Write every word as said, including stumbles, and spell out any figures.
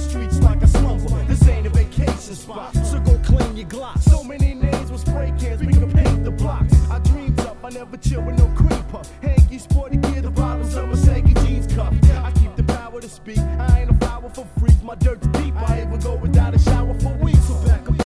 streets like a slumber. This ain't a vacation spot, so go claim your Glock. So many names with spray cans, we can paint the blocks. I dreamed up, I never chill with no creeper. Hanky, sporty gear, the bottoms of my saggy jeans cuff. I keep the power to speak, I ain't a flower for freaks. My dirt's deep, I even go without a shower for weeks. So back